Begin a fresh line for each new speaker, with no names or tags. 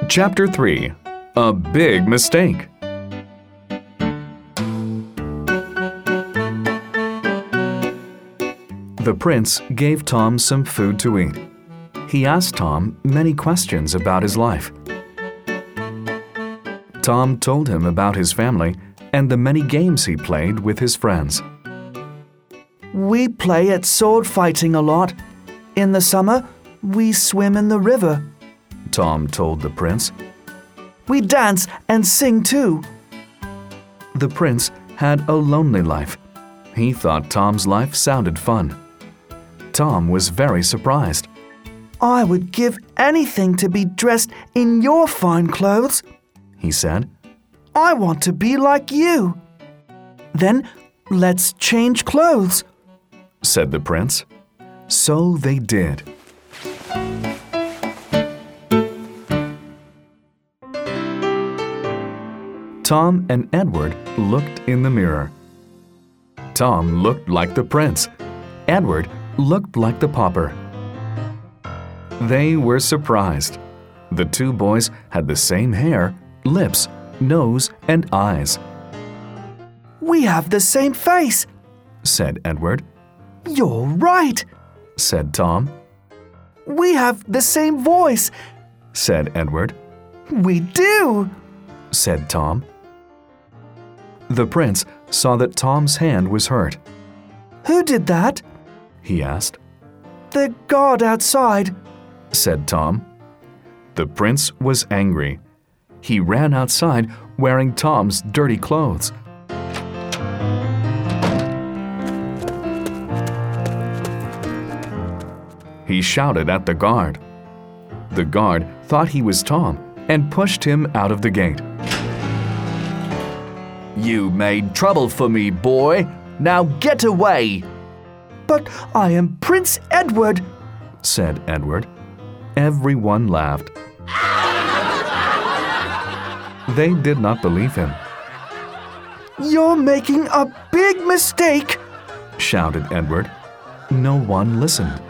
Chapter 3. A Big Mistake. The prince gave Tom some food to eat. He asked Tom many questions about his life. Tom told him about his family and the many games he played with his friends.
We play at sword fighting a lot. In the summer, we swim in the river,
Tom told the prince.
We dance and sing too.
The prince had a lonely life. He thought Tom's life sounded fun. Tom was very surprised.
I would give anything to be dressed in your fine clothes,
he said.
I want to be like you. Then let's change clothes,
said the prince. So they did. Tom and Edward looked in the mirror. Tom looked like the prince. Edward looked like the pauper. They were surprised. The two boys had the same hair, lips, nose, and eyes.
We have the same face,
said Edward.
You're right,
said Tom.
We have the same voice,
said Edward.
We do,
said Tom. The prince saw that Tom's hand was hurt.
Who did that?
He asked.
The guard outside,
said Tom. The prince was angry. He ran outside wearing Tom's dirty clothes. He shouted at the guard. The guard thought he was Tom and pushed him out of the gate.
You made trouble for me, boy. Now get away.
But I am Prince Edward,
said Edward. Everyone laughed. They did not believe him.
You're making a big mistake,
shouted Edward. No one listened.